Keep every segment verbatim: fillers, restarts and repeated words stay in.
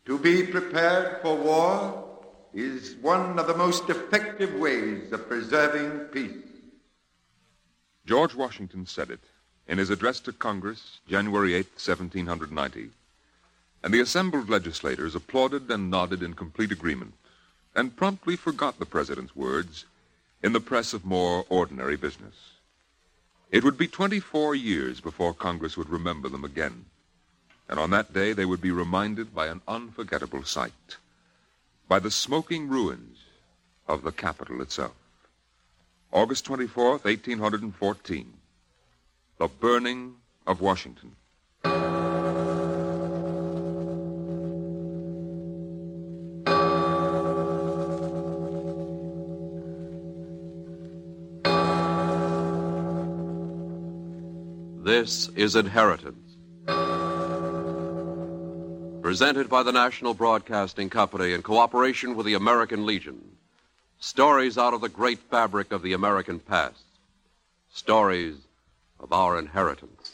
To be prepared for war is one of the most effective ways of preserving peace. George Washington said it in his address to Congress, January eighth, seventeen ninety. And the assembled legislators applauded and nodded in complete agreement, and promptly forgot the president's words in the press of more ordinary business. It would be twenty-four years before Congress would remember them again, and on that day they would be reminded by an unforgettable sight, by the smoking ruins of the Capitol itself. August twenty-fourth, eighteen fourteen, the burning of Washington. This is Inheritance, presented by the National Broadcasting Company in cooperation with the American Legion. Stories out of the great fabric of the American past. Stories of our inheritance.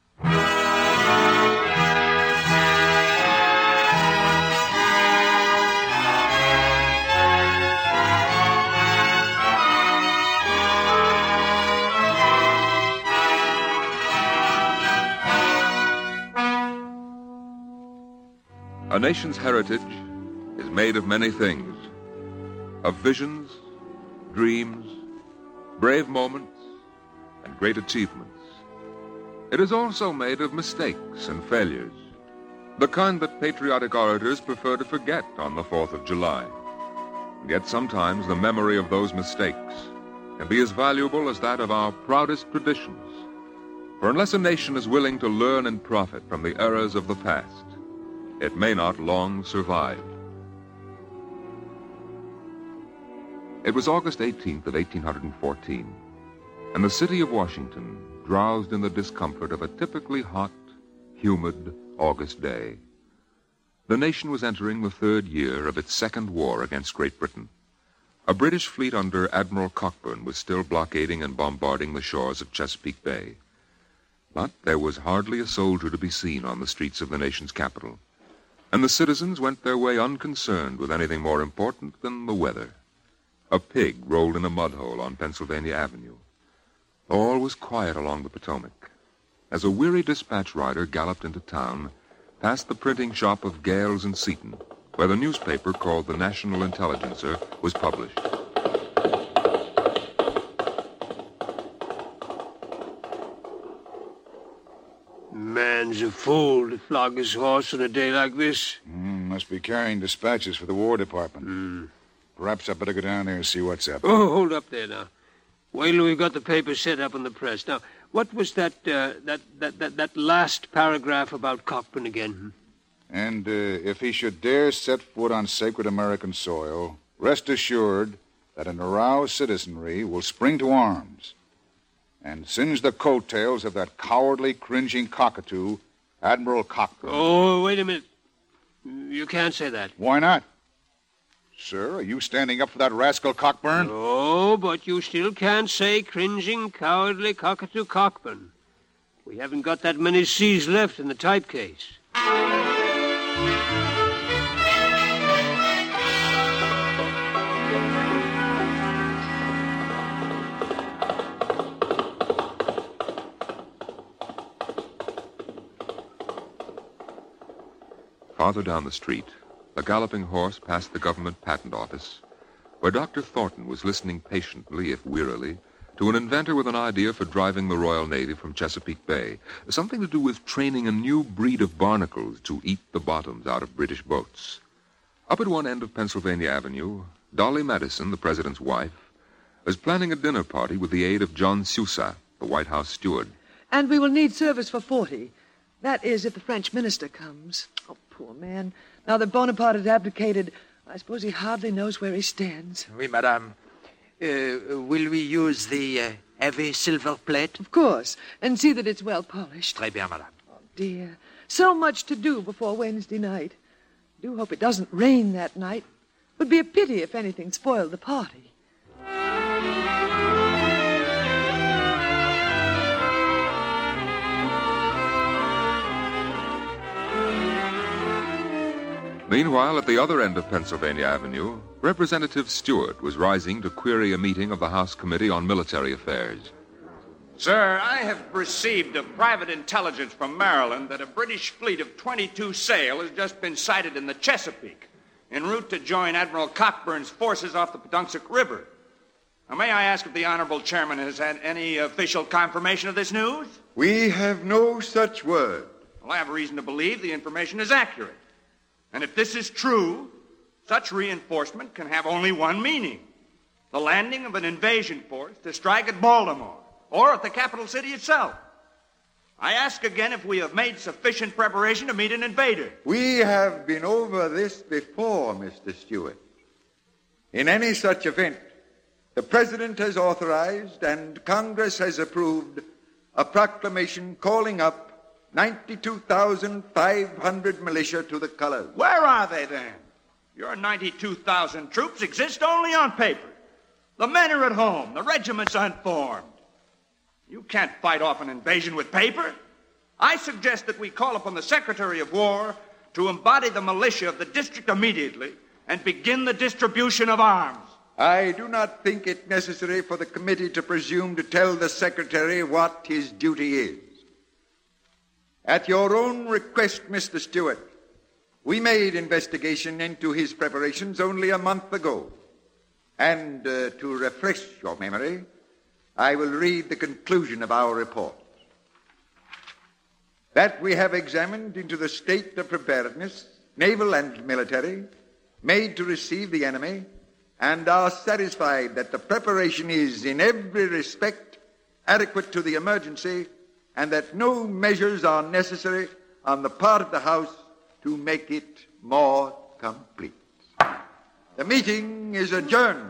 A nation's heritage is made of many things, of visions, dreams, brave moments, and great achievements. It is also made of mistakes and failures, the kind that patriotic orators prefer to forget on the fourth of July. And yet sometimes the memory of those mistakes can be as valuable as that of our proudest traditions. For unless a nation is willing to learn and profit from the errors of the past, it may not long survive. It was August eighteenth of eighteen fourteen, and the city of Washington drowsed in the discomfort of a typically hot, humid August day. The nation was entering the third year of its second war against Great Britain. A British fleet under Admiral Cockburn was still blockading and bombarding the shores of Chesapeake Bay. But there was hardly a soldier to be seen on the streets of the nation's capital, and the citizens went their way unconcerned with anything more important than the weather. A pig rolled in a mud hole on Pennsylvania Avenue. All was quiet along the Potomac as a weary dispatch rider galloped into town past the printing shop of Gales and Seton, where the newspaper called the National Intelligencer was published. Man's a fool to flog his horse on a day like this. Mm, must be carrying dispatches for the War Department. Mm. Perhaps I better go down there and see what's up. Oh, hold up there now. Wait till we've got the paper set up in the press. Now, what was that uh, that, that, that that last paragraph about Cockburn again? And uh, if he should dare set foot on sacred American soil, rest assured that an aroused citizenry will spring to arms and singe the coattails of that cowardly, cringing cockatoo, Admiral Cockburn. Oh, wait a minute. You can't say that. Why not? Sir, are you standing up for that rascal Cockburn? Oh, but you still can't say cringing, cowardly cockatoo Cockburn. We haven't got that many C's left in the typecase. Farther down the street, a galloping horse passed the government patent office, where Doctor Thornton was listening patiently, if wearily, to an inventor with an idea for driving the Royal Navy from Chesapeake Bay, something to do with training a new breed of barnacles to eat the bottoms out of British boats. Up at one end of Pennsylvania Avenue, Dolly Madison, the president's wife, was planning a dinner party with the aid of John Sousa, the White House steward. And we will need service for forty. That is, if the French minister comes. Oh, poor man. Now that Bonaparte has abdicated, I suppose he hardly knows where he stands. Oui, madame. Uh, will we use the uh, heavy silver plate? Of course. And see that it's well polished. Très bien, madame. Oh, dear. So much to do before Wednesday night. I do hope it doesn't rain that night. It would be a pity if anything spoiled the party. Meanwhile, at the other end of Pennsylvania Avenue, Representative Stewart was rising to query a meeting of the House Committee on Military Affairs. Sir, I have received a private intelligence from Maryland that a British fleet of twenty-two sail has just been sighted in the Chesapeake, en route to join Admiral Cockburn's forces off the Patuxent River. Now, may I ask if the Honorable Chairman has had any official confirmation of this news? We have no such word. Well, I have reason to believe the information is accurate. And if this is true, such reinforcement can have only one meaning: the landing of an invasion force to strike at Baltimore or at the capital city itself. I ask again if we have made sufficient preparation to meet an invader. We have been over this before, Mister Stewart. In any such event, the President has authorized and Congress has approved a proclamation calling up ninety-two thousand five hundred militia to the colors. Where are they, then? Your ninety-two thousand troops exist only on paper. The men are at home. The regiment's unformed. You can't fight off an invasion with paper. I suggest that we call upon the Secretary of War to embody the militia of the district immediately and begin the distribution of arms. I do not think it necessary for the committee to presume to tell the Secretary what his duty is. At your own request, Mister Stewart, we made investigation into his preparations only a month ago. And uh, to refresh your memory, I will read the conclusion of our report. That we have examined into the state of preparedness, naval and military, made to receive the enemy, and are satisfied that the preparation is in every respect adequate to the emergency, and that no measures are necessary on the part of the House to make it more complete. The meeting is adjourned.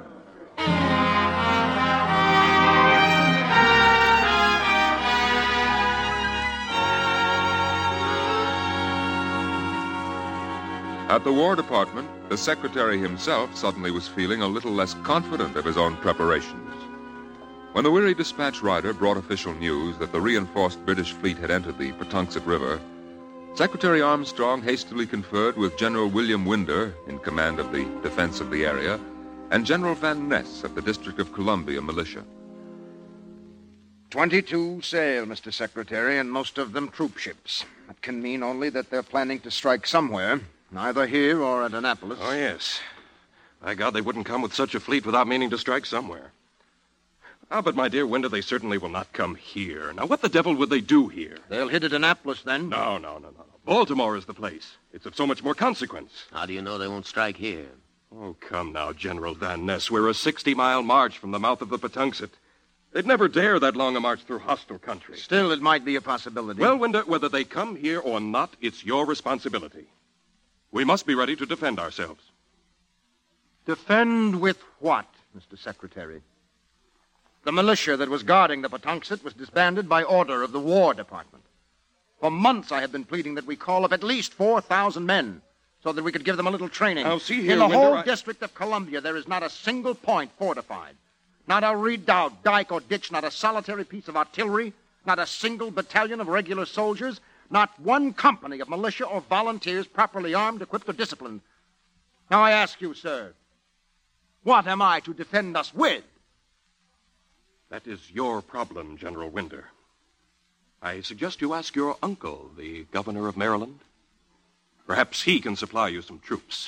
At the War Department, the Secretary himself suddenly was feeling a little less confident of his own preparations. When the weary dispatch rider brought official news that the reinforced British fleet had entered the Patuxent River, Secretary Armstrong hastily conferred with General William Winder, in command of the defense of the area, and General Van Ness of the District of Columbia militia. Twenty-two sail, Mister Secretary, and most of them troop ships. That can mean only that they're planning to strike somewhere, either here or at Annapolis. Oh, yes. By God, they wouldn't come with such a fleet without meaning to strike somewhere. Ah, but, my dear Winder, they certainly will not come here. Now, what the devil would they do here? They'll hit at Annapolis, then. No, no, no, no, no. Baltimore is the place. It's of so much more consequence. How do you know they won't strike here? Oh, come now, General Van Ness. We're a sixty-mile march from the mouth of the Patuxent. They'd never dare that long a march through hostile country. Still, it might be a possibility. Well, Winder, whether they come here or not, it's your responsibility. We must be ready to defend ourselves. Defend with what, Mister Secretary? The militia that was guarding the Patuxent was disbanded by order of the War Department. For months I have been pleading that we call up at least four thousand men so that we could give them a little training. Now, see here, In the Winder, whole I... District of Columbia, there is not a single point fortified. Not a redoubt, dike, or ditch, not a solitary piece of artillery, not a single battalion of regular soldiers, not one company of militia or volunteers properly armed, equipped, or disciplined. Now I ask you, sir, what am I to defend us with? That is your problem, General Winder. I suggest you ask your uncle, the governor of Maryland. Perhaps he can supply you some troops.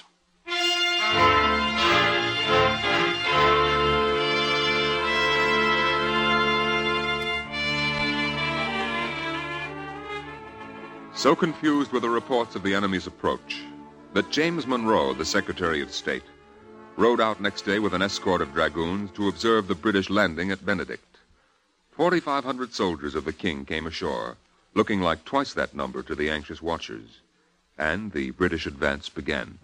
So confused were the reports of the enemy's approach that James Monroe, the Secretary of State, rode out next day with an escort of dragoons to observe the British landing at Benedict. forty-five hundred soldiers of the king came ashore, looking like twice that number to the anxious watchers, and the British advance began.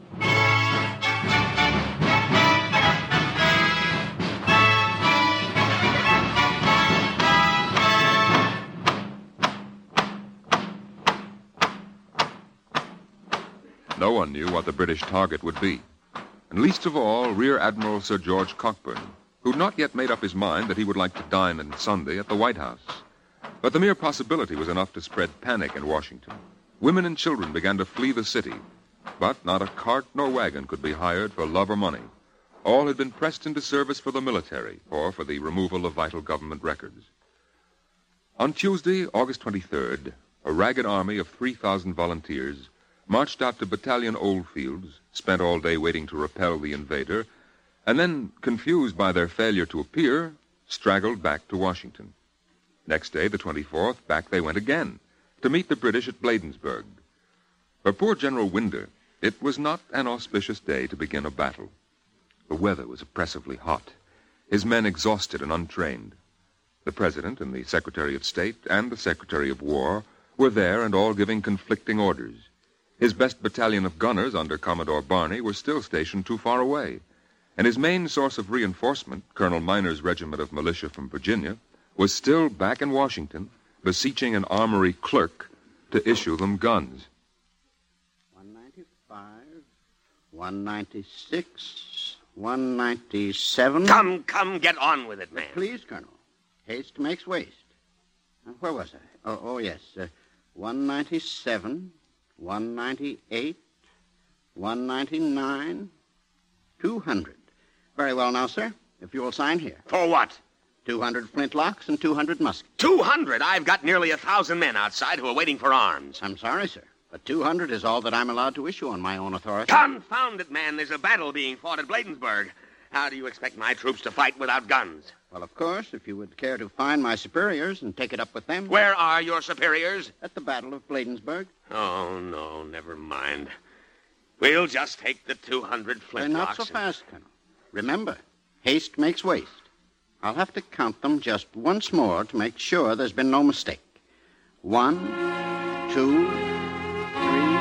No one knew what the British target would be, and least of all, Rear Admiral Sir George Cockburn, who'd not yet made up his mind that he would like to dine on Sunday at the White House. But the mere possibility was enough to spread panic in Washington. Women and children began to flee the city, But not a cart nor wagon could be hired for love or money. All had been pressed into service for the military or for the removal of vital government records. On Tuesday, August twenty-third, a ragged army of three thousand volunteers marched out to Battalion Oldfields, spent all day waiting to repel the invader, and then, confused by their failure to appear, straggled back to Washington. Next day, the twenty-fourth, back they went again, to meet the British at Bladensburg. For poor General Winder, it was not an auspicious day to begin a battle. The weather was oppressively hot, his men exhausted and untrained. The President and the Secretary of State and the Secretary of War were there and all giving conflicting orders. His best battalion of gunners under Commodore Barney were still stationed too far away, and his main source of reinforcement, Colonel Miner's regiment of militia from Virginia, was still back in Washington, beseeching an armory clerk to issue them guns. one ninety-five, one ninety-six, one ninety-seven. Come, come, get on with it, man. Please, Colonel. Haste makes waste. Uh, where was I? Oh, oh yes. Uh, one ninety-seven, one ninety-eight, one ninety-nine, two hundred. Very well now, sir. If you will sign here. For what? two hundred flintlocks and two hundred muskets. two hundred? I've got nearly a thousand men outside who are waiting for arms. I'm sorry, sir, but two hundred is all that I'm allowed to issue on my own authority. Confound it, man. There's a battle being fought at Bladensburg. How do you expect my troops to fight without guns? Well, of course, if you would care to find my superiors and take it up with them. Where are your superiors? At the Battle of Bladensburg. Oh, no, never mind. We'll just take the two hundred flintlocks. They're not so fast, Colonel. Remember, haste makes waste. I'll have to count them just once more to make sure there's been no mistake. One, two, three.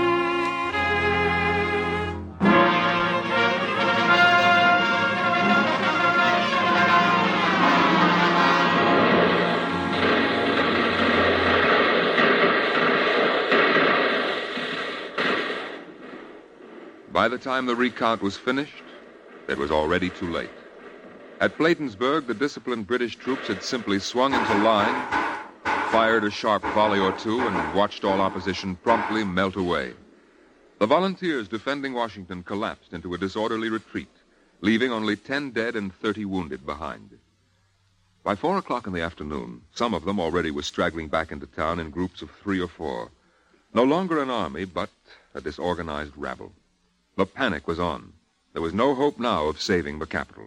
By the time the recount was finished, it was already too late. At Bladensburg, the disciplined British troops had simply swung into line, fired a sharp volley or two, and watched all opposition promptly melt away. The volunteers defending Washington collapsed into a disorderly retreat, leaving only ten dead and thirty wounded behind. By four o'clock in the afternoon, some of them already were straggling back into town in groups of three or four. No longer an army, but a disorganized rabble. The panic was on. There was no hope now of saving the capital.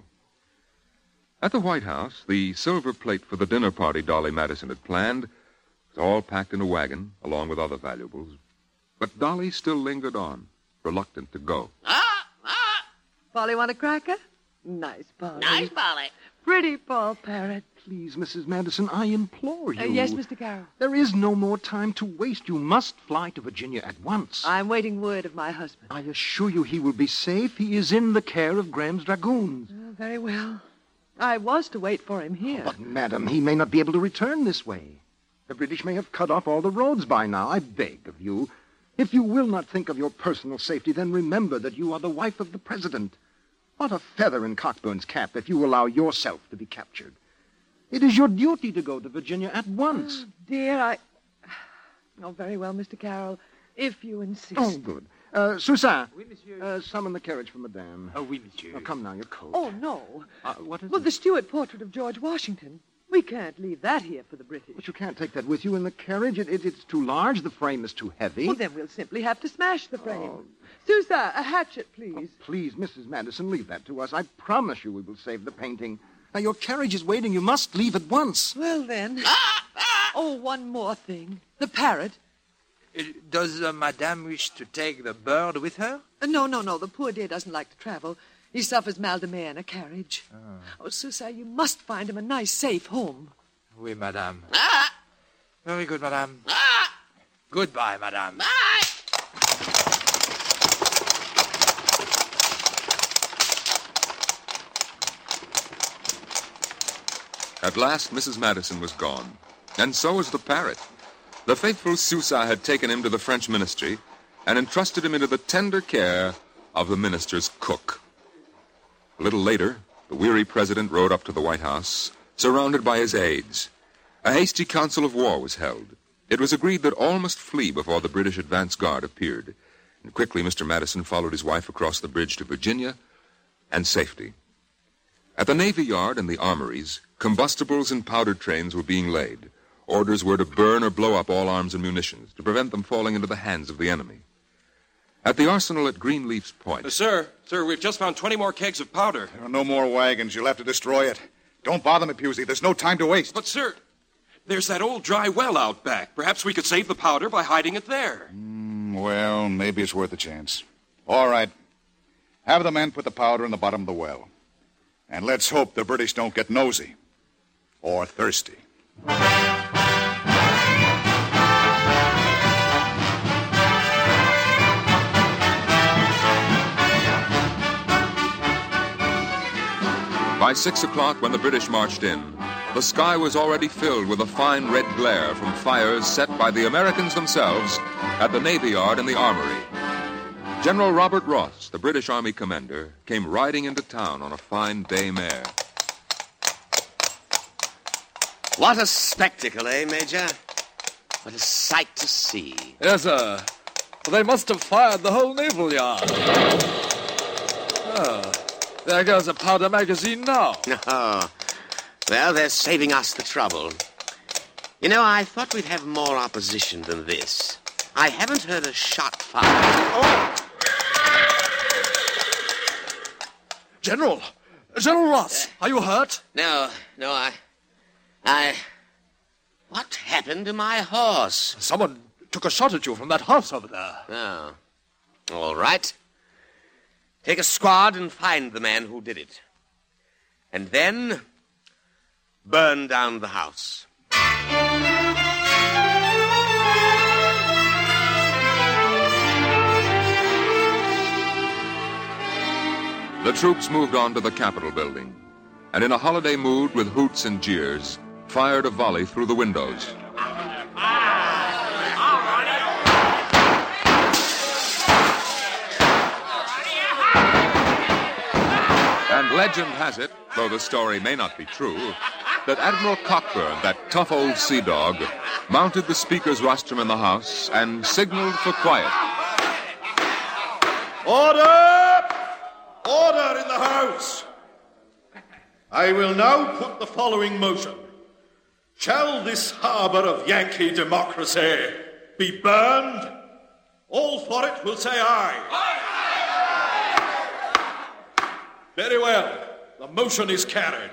At the White House, the silver plate for the dinner party Dolly Madison had planned was all packed in a wagon, along with other valuables. But Dolly still lingered on, reluctant to go. Ah, ah. Polly, want a cracker? Nice, Polly. Nice, Polly. Pretty Paul Parrot. Please, Missus Madison, I implore you. Uh, yes, Mister Carroll. There is no more time to waste. You must fly to Virginia at once. I'm waiting word of my husband. I assure you he will be safe. He is in the care of Graham's Dragoons. Oh, very well. I was to wait for him here. But, madam, he may not be able to return this way. The British may have cut off all the roads by now. I beg of you. If you will not think of your personal safety, then remember that you are the wife of the president. What a feather in Cockburn's cap if you allow yourself to be captured. It is your duty to go to Virginia at once. Oh, dear, I... Oh, very well, Mister Carroll, if you insist. Oh, good. Uh, Susan. Oui, monsieur. Uh, summon the carriage for Madame. Oh, oui, monsieur. Oh, come now, your coat. Oh, no. Uh, what is Well, it? the Stuart portrait of George Washington. We can't leave that here for the British. But you can't take that with you in the carriage. It, it, it's too large. The frame is too heavy. Well, then we'll simply have to smash the frame. Oh. Susa, a hatchet, please. Oh, please, Missus Madison, leave that to us. I promise you we will save the painting. Now, your carriage is waiting. You must leave at once. Well, then. Oh, one more thing. The parrot. Uh, does uh, Madame wish to take the bird with her? Uh, no, no, no. The poor dear doesn't like to travel. He suffers mal de mer in a carriage. Oh, oh Susa, you must find him a nice, safe home. Oui, Madame. Ah! Very good, Madame. Ah! Goodbye, Madame. Bye! At last, Missus Madison was gone, and so was the parrot. The faithful Susa had taken him to the French ministry and entrusted him into the tender care of the minister's cook. A little later, the weary president rode up to the White House, surrounded by his aides. A hasty council of war was held. It was agreed that all must flee before the British advance guard appeared. And quickly, Mister Madison followed his wife across the bridge to Virginia and safety. At the Navy Yard and the armories, combustibles and powder trains were being laid. Orders were to burn or blow up all arms and munitions to prevent them falling into the hands of the enemy. At the arsenal at Greenleaf's Point... Uh, sir, sir, we've just found twenty more kegs of powder. There are no more wagons. You'll have to destroy it. Don't bother me, Pusey. There's no time to waste. But, sir, there's that old dry well out back. Perhaps we could save the powder by hiding it there. Mm, well, maybe it's worth a chance. All right. Have the men put the powder in the bottom of the well. And let's hope the British don't get nosy. Or thirsty. By six o'clock, when the British marched in, the sky was already filled with a fine red glare from fires set by the Americans themselves at the Navy Yard and the Armory. General Robert Ross, the British Army commander, came riding into town on a fine bay mare. What a spectacle, eh, Major? What a sight to see. Yes, sir. They must have fired the whole naval yard. Oh, there goes a powder magazine now. Oh, well, they're saving us the trouble. You know, I thought we'd have more opposition than this. I haven't heard a shot fired. Oh! General! General Ross, are you hurt? No, no, I... I... What happened to my horse? Someone took a shot at you from that house over there. Oh. All right. Take a squad and find the man who did it. And then burn down the house. The troops moved on to the Capitol building, and in a holiday mood with hoots and jeers, fired a volley through the windows. And legend has it, though the story may not be true, that Admiral Cockburn, that tough old sea dog, mounted the Speaker's rostrum in the House and signaled for quiet. Order! Order in the House! I will now put the following motion. Shall this harbor of Yankee democracy be burned? All for it will say aye. Aye. Very well. The motion is carried.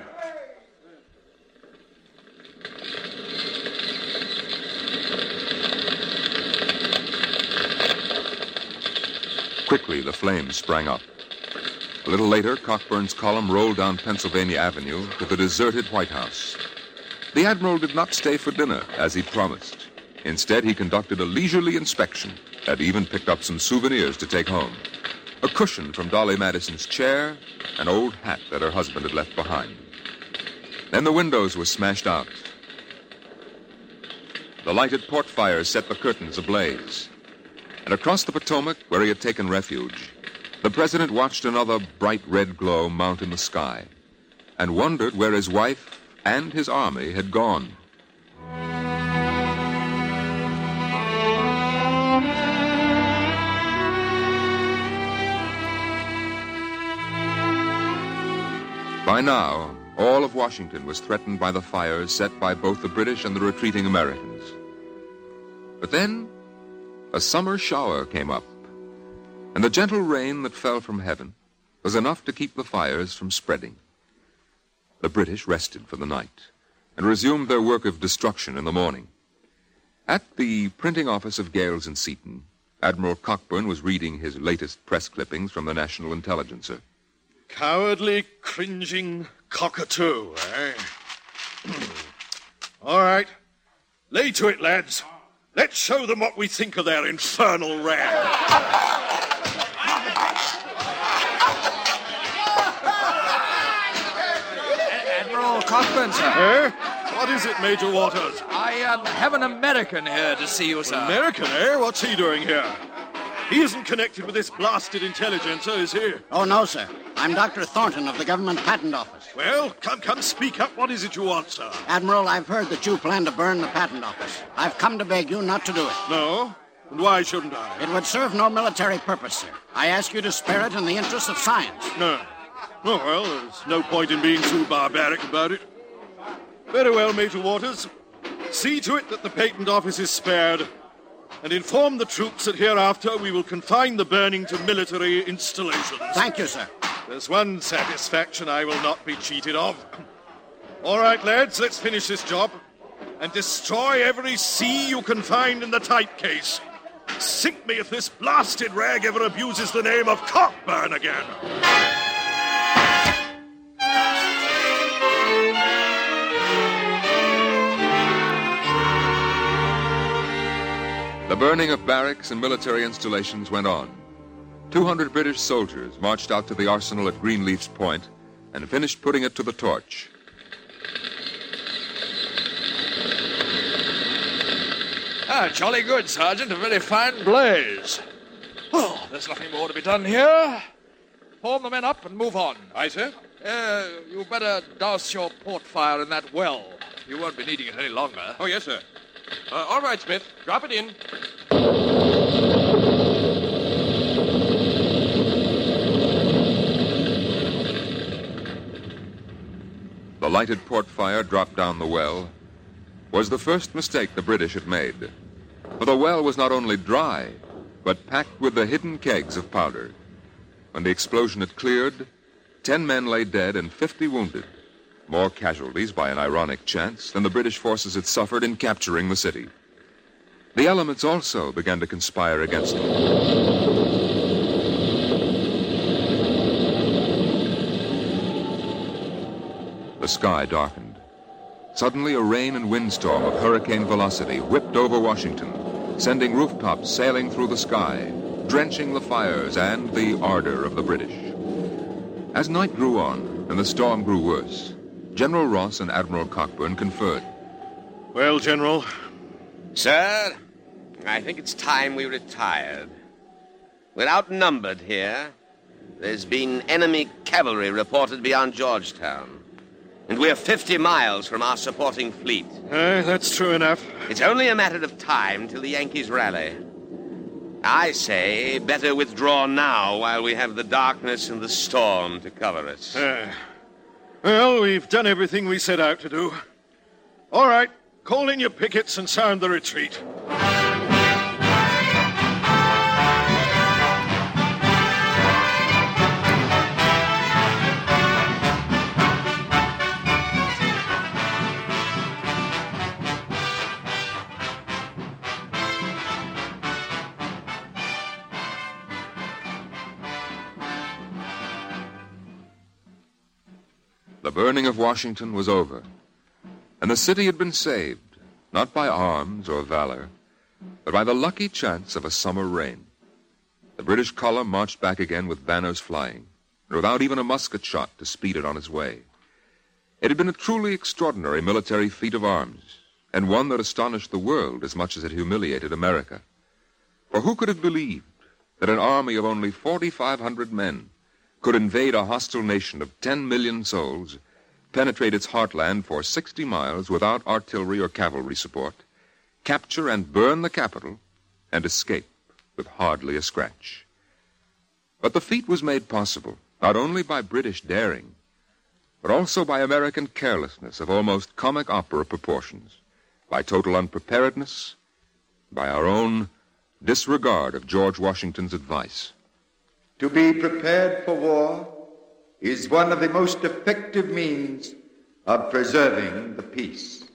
Quickly, the flames sprang up. A little later, Cockburn's column rolled down Pennsylvania Avenue to the deserted White House. The Admiral did not stay for dinner, as he promised. Instead, he conducted a leisurely inspection and even picked up some souvenirs to take home. A cushion from Dolly Madison's chair, an old hat that her husband had left behind. Then the windows were smashed out. The lighted port fires set the curtains ablaze. And across the Potomac, where he had taken refuge, the president watched another bright red glow mount in the sky and wondered where his wife and his army had gone. By now, all of Washington was threatened by the fires set by both the British and the retreating Americans. But then, a summer shower came up, and the gentle rain that fell from heaven was enough to keep the fires from spreading. The British rested for the night and resumed their work of destruction in the morning. At the printing office of Gales and Seaton, Admiral Cockburn was reading his latest press clippings from the National Intelligencer. Cowardly, cringing cockatoo, eh? All right. Lay to it, lads. Let's show them what we think of their infernal ram. Admiral Cockburn, sir. Eh? What is it, Major Waters? I um, have an American here to see you, sir. An American, eh? What's he doing here? He isn't connected with this blasted intelligencer, is he? Oh, no, sir. I'm Doctor Thornton of the Government Patent Office. Well, come, come, speak up. What is it you want, sir? Admiral, I've heard that you plan to burn the Patent Office. I've come to beg you not to do it. No? And why shouldn't I? It would serve no military purpose, sir. I ask you to spare it in the interest of science. No. Oh, well, there's no point in being too barbaric about it. Very well, Major Waters. See to it that the patent office is spared, and inform the troops that hereafter we will confine the burning to military installations. Thank you, sir. There's one satisfaction I will not be cheated of. All right, lads, let's finish this job and destroy every C you can find in the type case. Sink me if this blasted rag ever abuses the name of Cockburn again. The burning of barracks and military installations went on. Two hundred British soldiers marched out to the arsenal at Greenleaf's Point and finished putting it to the torch. Ah, jolly good, Sergeant. A very fine blaze. Oh, there's nothing more to be done here. Form the men up and move on. Aye, sir. Uh, you better douse your port fire in that well. You won't be needing it any longer. Oh, yes, sir. Uh, all right, Smith. Drop it in. The lighted port fire dropped down the well was the first mistake the British had made. For the well was not only dry, but packed with the hidden kegs of powder. When the explosion had cleared, ten men lay dead and fifty wounded. More casualties, by an ironic chance, than the British forces had suffered in capturing the city. The elements also began to conspire against them. The sky darkened. Suddenly, a rain and windstorm of hurricane velocity whipped over Washington, sending rooftops sailing through the sky, drenching the fires and the ardor of the British. As night grew on and the storm grew worse, General Ross and Admiral Cockburn conferred. Well, General? Sir, I think it's time we retired. We're outnumbered here. There's been enemy cavalry reported beyond Georgetown. And we're fifty miles from our supporting fleet. Uh, that's true enough. It's only a matter of time till the Yankees rally. I say better withdraw now while we have the darkness and the storm to cover us. Uh, well, we've done everything we set out to do. All right, call in your pickets and sound the retreat. The burning of Washington was over, and the city had been saved, not by arms or valor, but by the lucky chance of a summer rain. The British column marched back again with banners flying, and without even a musket shot to speed it on its way. It had been a truly extraordinary military feat of arms, and one that astonished the world as much as it humiliated America. For who could have believed that an army of only forty-five hundred men could invade a hostile nation of ten million souls, penetrate its heartland for sixty miles without artillery or cavalry support, capture and burn the capital, and escape with hardly a scratch? But the feat was made possible not only by British daring, but also by American carelessness of almost comic opera proportions, by total unpreparedness, by our own disregard of George Washington's advice. To be prepared for war is one of the most effective means of preserving the peace.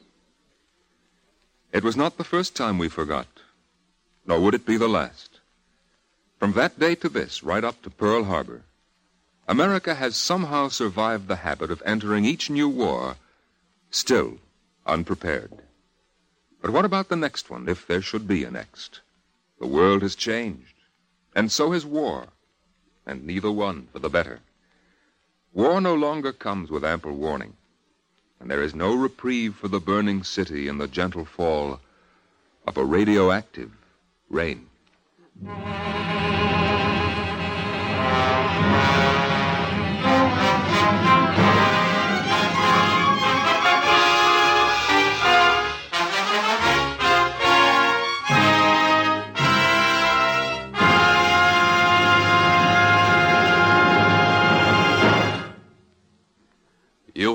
It was not the first time we forgot, nor would it be the last. From that day to this, right up to Pearl Harbor, America has somehow survived the habit of entering each new war still unprepared. But what about the next one, if there should be a next? The world has changed, and so has war, and neither one for the better. War no longer comes with ample warning, and there is no reprieve for the burning city in the gentle fall of a radioactive rain.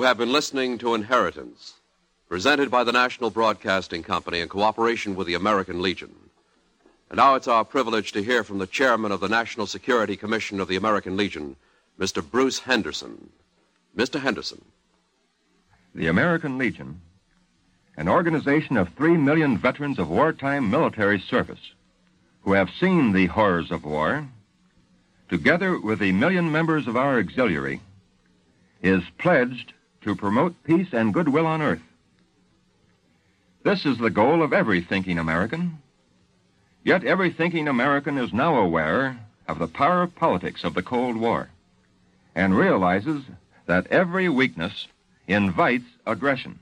have been listening to Inheritance, presented by the National Broadcasting Company in cooperation with the American Legion. And now it's our privilege to hear from the chairman of the National Security Commission of the American Legion, Mister Bruce Henderson. Mister Henderson. The American Legion, an organization of three million veterans of wartime military service who have seen the horrors of war, together with the million members of our auxiliary, is pledged to promote peace and goodwill on earth. This is the goal of every thinking American. Yet every thinking American is now aware of the power of politics of the Cold War and realizes that every weakness invites aggression.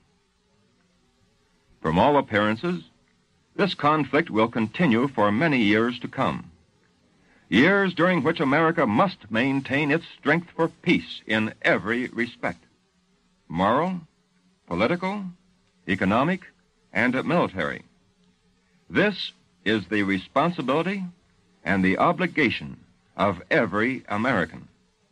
From all appearances, this conflict will continue for many years to come. Years during which America must maintain its strength for peace in every respect: moral, political, economic, and military. This is the responsibility and the obligation of every American.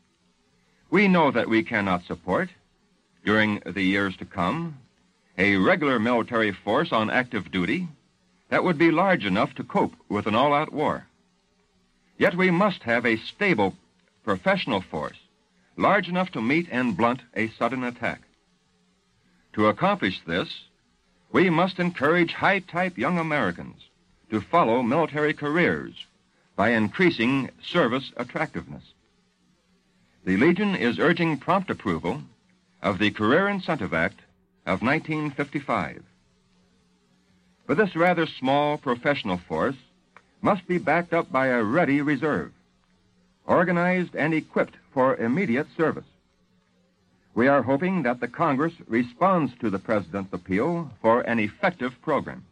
We know that we cannot support, during the years to come, a regular military force on active duty that would be large enough to cope with an all-out war. Yet we must have a stable professional force large enough to meet and blunt a sudden attack. To accomplish this, we must encourage high-type young Americans to follow military careers by increasing service attractiveness. The Legion is urging prompt approval of the Career Incentive Act of nineteen fifty-five. But this rather small professional force must be backed up by a ready reserve, organized and equipped for immediate service. We are hoping that the Congress responds to the President's appeal for an effective program.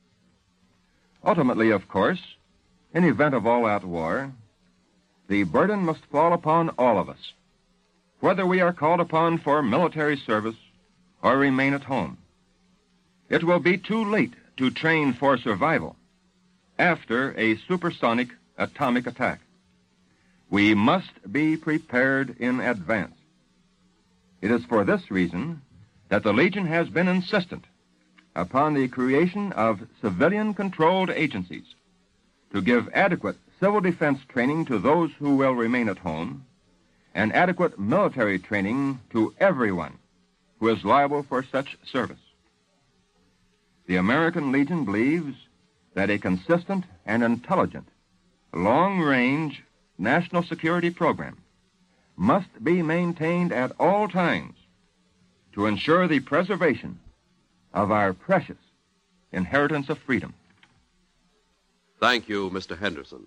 Ultimately, of course, in event of all-out war, the burden must fall upon all of us, whether we are called upon for military service or remain at home. It will be too late to train for survival after a supersonic atomic attack. We must be prepared in advance. It is for this reason that the Legion has been insistent upon the creation of civilian-controlled agencies to give adequate civil defense training to those who will remain at home and adequate military training to everyone who is liable for such service. The American Legion believes that a consistent and intelligent, long-range national security program must be maintained at all times to ensure the preservation of our precious inheritance of freedom. Thank you, Mister Henderson.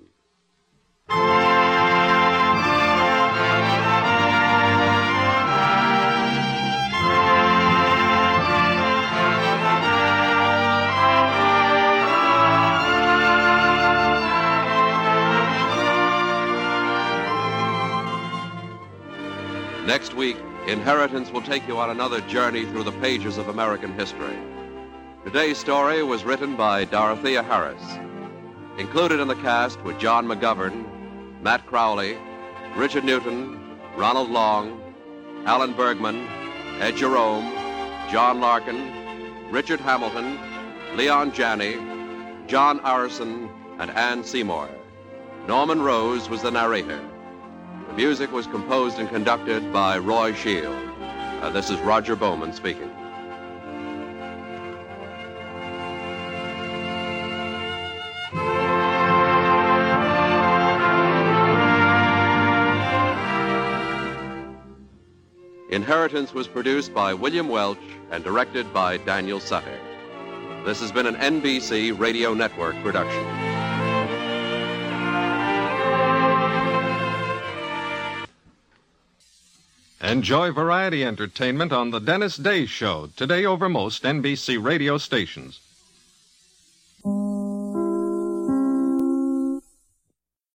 Next week, Inheritance will take you on another journey through the pages of American history. Today's story was written by Dorothea Harris. Included in the cast were John McGovern, Matt Crowley, Richard Newton, Ronald Long, Alan Bergman, Ed Jerome, John Larkin, Richard Hamilton, Leon Janney, John Arison, and Ann Seymour. Norman Rose was the narrator. The music was composed and conducted by Roy Shield. Uh, this is Roger Bowman speaking. Inheritance was produced by William Welch and directed by Daniel Sutter. This has been an N B C Radio Network production. Enjoy variety entertainment on the Dennis Day Show, today over most N B C radio stations.